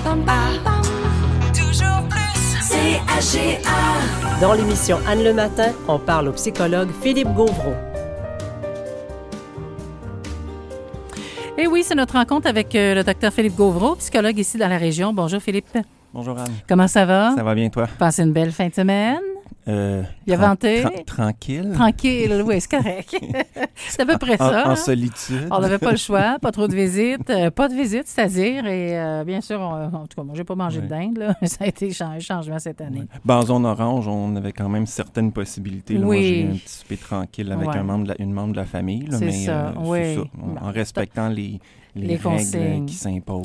Toujours plus. CHGA. Dans l'émission Anne le matin, on parle au psychologue Philippe Gauvreau. Et oui, c'est notre rencontre avec le docteur Philippe Gauvreau, psychologue ici dans la région. Bonjour Philippe. Bonjour Anne. Comment ça va? Ça va bien toi? Passez une belle fin de semaine. Il a venté. Tranquille. Tranquille, oui, c'est correct. C'est à peu près ça. En solitude. On n'avait pas le choix, pas trop de visites. Pas de visites, c'est-à-dire. Et bien sûr, en tout cas, moi, j'ai pas mangé de dinde. Là. Ça a été changement cette année. Ouais. Ben, en zone orange, on avait quand même certaines possibilités. Là. Oui. Moi, j'ai eu un petit souper tranquille avec une membre de la famille. Là, C'est mais ça, c'est ça. En respectant les consignes règles qui s'imposent.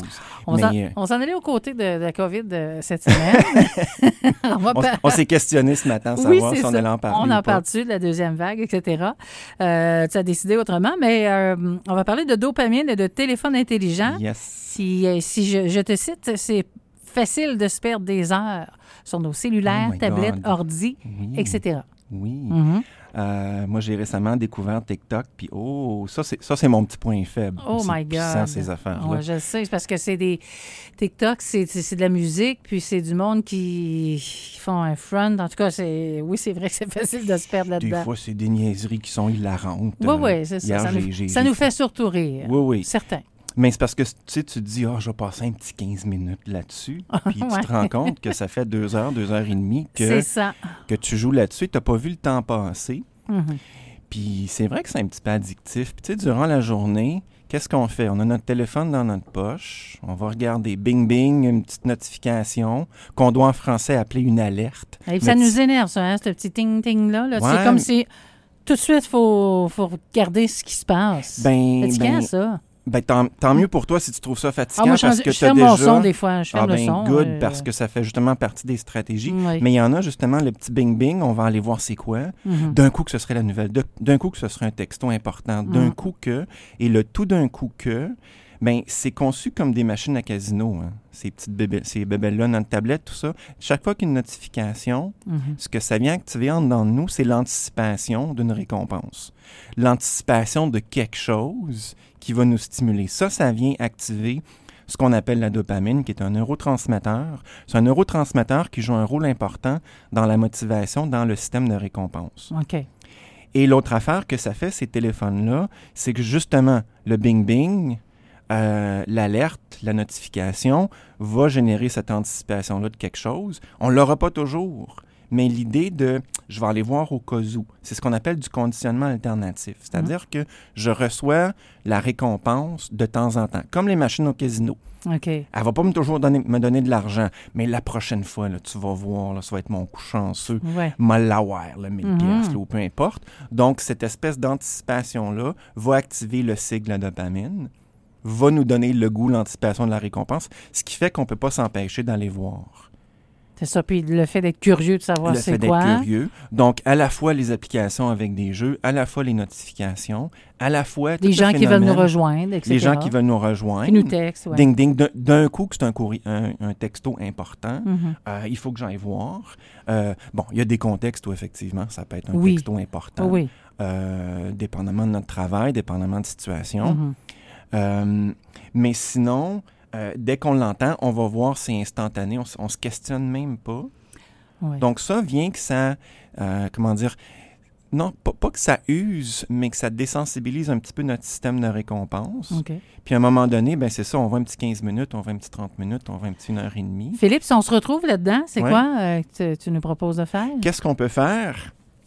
On s'en allait aux côtés de la COVID cette semaine. on s'est questionné ce matin, savoir si on allait en parler. On en parle-tu de la deuxième vague, etc. Tu as décidé autrement, mais on va parler de dopamine et de téléphone intelligent. Yes. Si je te cite, c'est facile de se perdre des heures sur nos cellulaires, tablettes, ordi, etc. Oui. Mm-hmm. Moi, j'ai récemment découvert TikTok, puis ça c'est mon petit point faible. Oh c'est my God! Puissant, ces affaires-là. Ouais, je sais, c'est parce que c'est des TikTok, c'est de la musique, puis c'est du monde qui font un front. En tout cas, c'est vrai que c'est facile de se perdre là-dedans. Des fois, c'est des niaiseries qui sont hilarantes. Oui, c'est ça. Ça nous fait surtout rire. Oui. Certain. Mais c'est parce que tu te dis, je vais passer un petit 15 minutes là-dessus. Puis tu te rends compte que ça fait 2 heures, 2 heures et demie que tu joues là-dessus. Tu n'as pas vu le temps passer. Mm-hmm. Puis c'est vrai que c'est un petit peu addictif. Puis tu sais, durant la journée, qu'est-ce qu'on fait? On a notre téléphone dans notre poche. On va regarder bing bing, une petite notification qu'on doit en français appeler une alerte. Et ça nous énerve, ça, hein, ce petit ting-ting-là. Là. C'est comme si tout de suite, il faut regarder ce qui se passe. C'est fatigant, ça. Ben, tant mieux pour toi si tu trouves ça fatigant moi, parce que je ferme mon son des fois. Je ferme le son. Good, parce que ça fait justement partie des stratégies. Oui. Mais il y en a justement le petit bing-bing, on va aller voir c'est quoi. Mm-hmm. D'un coup que ce serait la nouvelle, d'un coup que ce serait un texto important, d'un coup que, et le tout d'un coup que, ben c'est conçu comme des machines à casino, hein. Ces bébelles-là, notre tablette, tout ça. Chaque fois qu'une notification, ce que ça vient activer en dedans de nous, c'est l'anticipation d'une récompense. L'anticipation de quelque chose qui va nous stimuler. Ça vient activer ce qu'on appelle la dopamine, qui est un neurotransmetteur. C'est un neurotransmetteur qui joue un rôle important dans la motivation, dans le système de récompense. OK. Et l'autre affaire que ça fait, ces téléphones-là, c'est que justement, le bing-bing, l'alerte, la notification va générer cette anticipation-là de quelque chose. On ne l'aura pas toujours, mais l'idée de « je vais aller voir au cas où », c'est ce qu'on appelle du conditionnement alternatif. C'est-à-dire que je reçois la récompense de temps en temps, comme les machines au casino. Okay. Elle ne va pas toujours me donner de l'argent, mais la prochaine fois, là, tu vas voir, là, ça va être mon coup chanceux, m'a l'avoir, 1000 piastres, ou peu importe. Donc, cette espèce d'anticipation-là va activer le cycle de la dopamine, va nous donner le goût, l'anticipation de la récompense, ce qui fait qu'on ne peut pas s'empêcher d'aller voir. C'est ça, puis le fait d'être curieux de savoir c'est quoi. Le fait d'être curieux. Donc, à la fois les applications avec des jeux, à la fois les notifications, à la fois les gens qui veulent nous rejoindre, etc. Les gens qui veulent nous rejoindre. Qui nous textent, oui. Ding, ding. D'un coup, que c'est un texto important, il faut que j'aille voir. Il y a des contextes où, effectivement, ça peut être un texto important. Oui. Dépendamment de notre travail, dépendamment de situation. Mais sinon... dès qu'on l'entend, on va voir, c'est instantané, on se questionne même pas. Oui. Donc ça vient que ça, non, pas que ça use, mais que ça désensibilise un petit peu notre système de récompense. Okay. Puis à un moment donné, ben c'est ça, on va un petit 15 minutes, on va un petit 30 minutes, on va un petit 1h30. Philippe, si on se retrouve là-dedans, c'est quoi que tu nous proposes de faire? Qu'est-ce qu'on peut faire?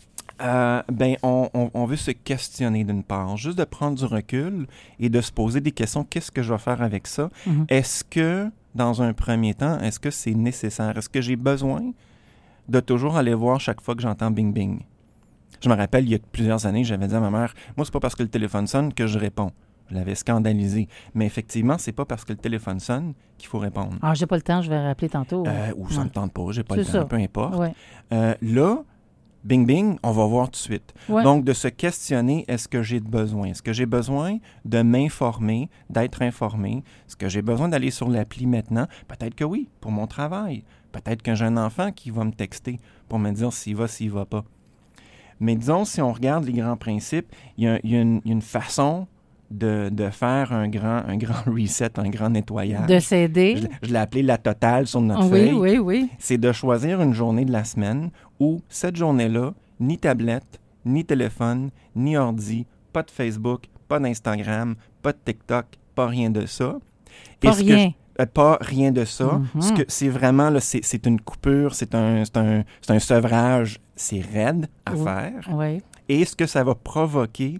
On veut se questionner d'une part, juste de prendre du recul et de se poser des questions. Qu'est-ce que je vais faire avec ça? Est-ce que, dans un premier temps, est-ce que c'est nécessaire? Est-ce que j'ai besoin de toujours aller voir chaque fois que j'entends bing-bing? Je me rappelle, il y a plusieurs années, j'avais dit à ma mère, moi, c'est pas parce que le téléphone sonne que je réponds. Je l'avais scandalisé. Mais effectivement, c'est pas parce que le téléphone sonne qu'il faut répondre. Ah, j'ai pas le temps, je vais rappeler tantôt. Ou ça me tente pas, j'ai pas le temps, peu importe. Ouais. Là, bing, bing, on va voir tout de suite. Ouais. Donc, de se questionner, est-ce que j'ai besoin? Est-ce que j'ai besoin de m'informer, d'être informé? Est-ce que j'ai besoin d'aller sur l'appli maintenant? Peut-être que oui, pour mon travail. Peut-être que j'ai un enfant qui va me texter pour me dire s'il va pas. Mais disons, si on regarde les grands principes, il y a une façon de faire un grand reset, un grand nettoyage. De s'aider. Je l'ai appelé la totale sur notre feuille. Oui. C'est de choisir une journée de la semaine où cette journée-là, ni tablette, ni téléphone, ni ordi, pas de Facebook, pas d'Instagram, pas de TikTok, pas rien de ça. Pas rien. Pas rien de ça. Ce que c'est vraiment, là, c'est une coupure, c'est un sevrage, c'est raide à faire. Oui. Et ce que ça va provoquer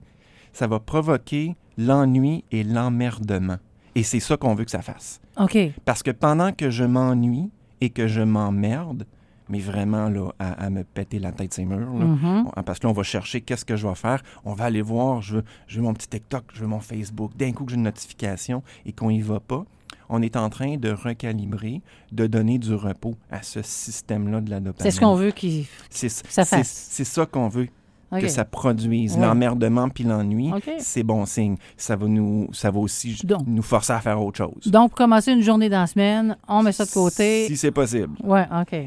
l'ennui et l'emmerdement. Et c'est ça qu'on veut que ça fasse. OK. Parce que pendant que je m'ennuie et que je m'emmerde, mais vraiment là, à me péter la tête ces murs, là, parce que là, on va chercher qu'est-ce que je vais faire. On va aller voir, je veux mon petit TikTok, je veux mon Facebook. D'un coup que j'ai une notification et qu'on y va pas, on est en train de recalibrer, de donner du repos à ce système-là de la dopamine. C'est ce qu'on veut ça fasse. C'est ça qu'on veut. Okay. Que ça produise. L'emmerdement puis l'ennui, c'est bon signe. Ça va aussi nous forcer à faire autre chose. Donc, pour commencer une journée dans la semaine, on met ça de côté. Si c'est possible. Oui, OK.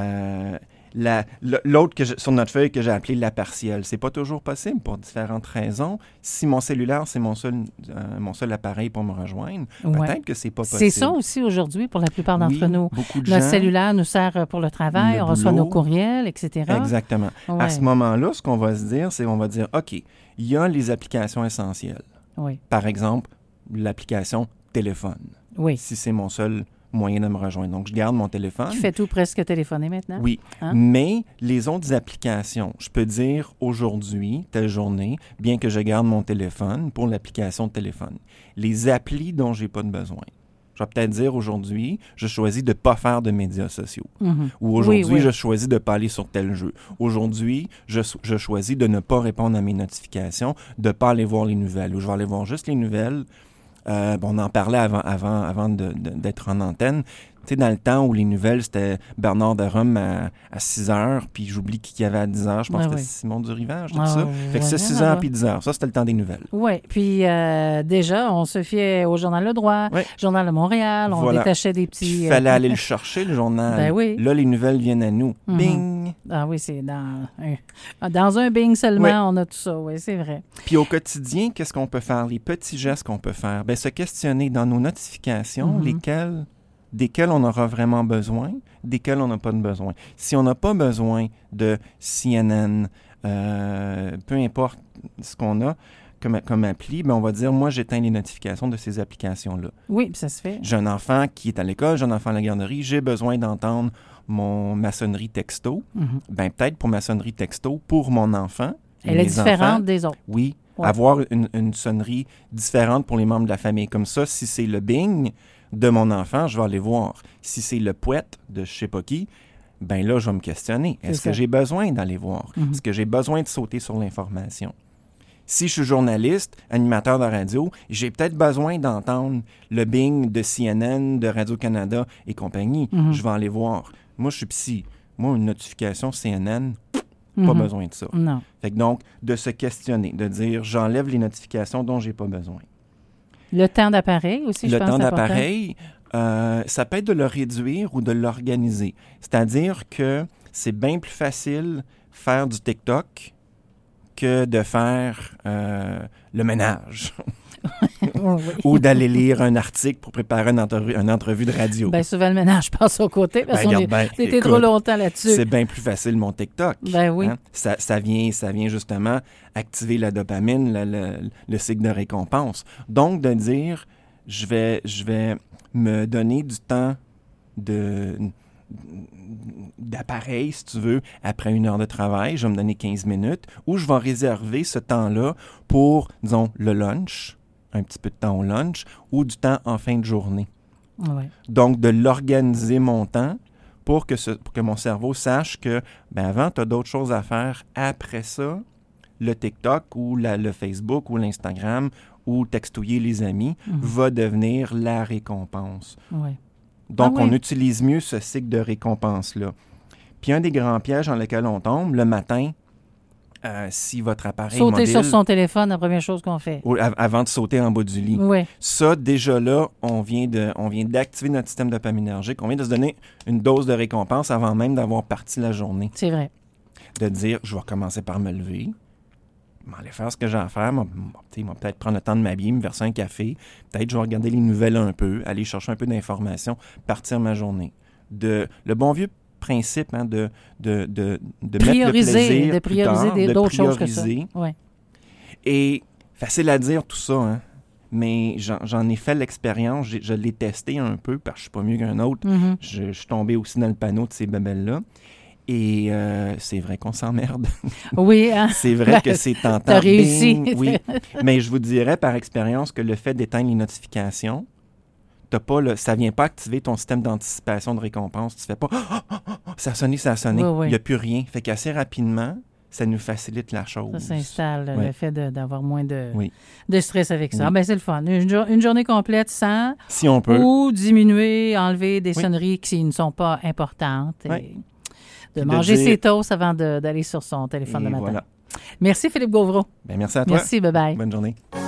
L'autre sur notre feuille que j'ai appelé la partielle, c'est pas toujours possible pour différentes raisons. Si mon cellulaire, c'est mon seul appareil pour me rejoindre, peut-être que c'est pas possible. C'est ça aussi aujourd'hui pour la plupart d'entre nous. Beaucoup de Notre gens, cellulaire nous sert pour le travail, on reçoit nos courriels, etc. Exactement. Ouais. À ce moment-là, ce qu'on va se dire, c'est qu'on va dire, OK, il y a les applications essentielles. Oui. Par exemple, l'application téléphone. Oui. Si c'est mon seul moyen de me rejoindre. Donc, je garde mon téléphone. Tu fais tout presque téléphoner maintenant? Oui. Mais les autres applications, je peux dire aujourd'hui, telle journée, bien que je garde mon téléphone pour l'application de téléphone. Les applis dont j'ai pas de besoin. Je vais peut-être dire aujourd'hui, je choisis de ne pas faire de médias sociaux. Ou aujourd'hui, je choisis de ne pas aller sur tel jeu. Aujourd'hui, je choisis de ne pas répondre à mes notifications, de ne pas aller voir les nouvelles. Ou je vais aller voir juste les nouvelles. On en parlait avant d'être en antenne. Tu sais, dans le temps où les nouvelles, c'était Bernard de Rome à 6 heures, puis j'oublie qui y avait à 10 heures. Je pense que c'était Simon Durivage, tout ça. Fait que c'est 6 heures puis 10 heures. Ça, c'était le temps des nouvelles. Oui. Puis déjà, on se fiait au Journal Le Droit, Journal de Montréal. On détachait des petits... Il fallait aller le chercher, le journal. Ben oui. Là, les nouvelles viennent à nous. Bing! Ah oui, c'est dans un bing seulement, on a tout ça. Oui, c'est vrai. Puis au quotidien, qu'est-ce qu'on peut faire? Les petits gestes qu'on peut faire. Bien, se questionner dans nos notifications, desquels on aura vraiment besoin, desquels on n'a pas de besoin. Si on n'a pas besoin de CNN, peu importe ce qu'on a comme appli, ben on va dire, moi, j'éteins les notifications de ces applications-là. Oui, ça se fait. J'ai un enfant qui est à l'école, j'ai un enfant à la garderie, j'ai besoin d'entendre ma sonnerie texto. Ben peut-être pour ma sonnerie texto, pour mon enfant. Elle est différente des autres. Oui. Avoir une sonnerie différente pour les membres de la famille. Comme ça, si c'est le bing de mon enfant, je vais aller voir. Si c'est le pouette de je sais pas qui, ben là, je vais me questionner. Est-ce que j'ai besoin d'aller voir? Est-ce que j'ai besoin de sauter sur l'information? Si je suis journaliste, animateur de radio, j'ai peut-être besoin d'entendre le bing de CNN, de Radio-Canada et compagnie. Je vais aller voir. Moi, je suis psy. Moi, une notification CNN... Pas besoin de ça. Non. Fait que donc, de se questionner, de dire, j'enlève les notifications dont j'ai pas besoin. Le temps d'appareil aussi, je pense. Le temps d'appareil, ça peut être de le réduire ou de l'organiser. C'est-à-dire que c'est bien plus facile faire du TikTok que de faire le ménage. Ou d'aller lire un article pour préparer une entrevue de radio. Bien, souvent, le ménage passe au côté parce qu'on était trop longtemps là-dessus. C'est bien plus facile, mon TikTok. Ben oui. Hein? Ça vient justement activer la dopamine, le cycle de récompense. Donc, de dire, je vais me donner du temps d'appareil, si tu veux, après 1 heure de travail, je vais me donner 15 minutes, ou je vais réserver ce temps-là pour, disons, le lunch, un petit peu de temps au lunch, ou du temps en fin de journée. Ouais. Donc, de l'organiser mon temps pour que mon cerveau sache que, avant, tu as d'autres choses à faire. Après ça, le TikTok ou le Facebook ou l'Instagram ou textouiller les amis va devenir la récompense. Ouais. Donc, on utilise mieux ce cycle de récompense-là. Puis, un des grands pièges dans lesquels on tombe, le matin, si votre appareil sauter mobile... sur son téléphone, la première chose qu'on fait. Avant de sauter en bas du lit. Oui. Ça, déjà là, on vient d'activer notre système dopaminergique. On vient de se donner une dose de récompense avant même d'avoir parti la journée. C'est vrai. De dire, je vais commencer par me lever. Je m'en allais faire ce que j'ai à faire. Moi, peut-être prendre le temps de m'habiller, me verser un café. Peut-être je vais regarder les nouvelles un peu, aller chercher un peu d'informations, partir ma journée. Le bon vieux principe de mettre le plaisir de prioriser d'autres choses que ça. Ouais. Et facile à dire tout ça, hein? Mais j'en ai fait l'expérience, je l'ai testé un peu parce que je suis pas mieux qu'un autre. Mm-hmm. Je suis tombé aussi dans le panneau de ces babelles-là. Et c'est vrai qu'on s'emmerde. Oui. Hein? C'est vrai que c'est tentant. T'as réussi. Oui. Mais je vous dirais par expérience que le fait d'éteindre les notifications, ça vient pas activer ton système d'anticipation de récompense. Tu fais pas « ça a sonné. Oui. Il n'y a plus rien. Fait qu'assez rapidement, ça nous facilite la chose. Ça s'installe, le fait d'avoir moins de stress avec ça. Oui. Ah, ben c'est le fun. Une journée complète sans... Si on peut. Ou diminuer, enlever des sonneries qui ne sont pas importantes. Et de manger ses toasts avant d'aller sur son téléphone le matin. Voilà. Merci Philippe Gauvreau. Ben, merci à toi. Merci, bye-bye. Bonne journée.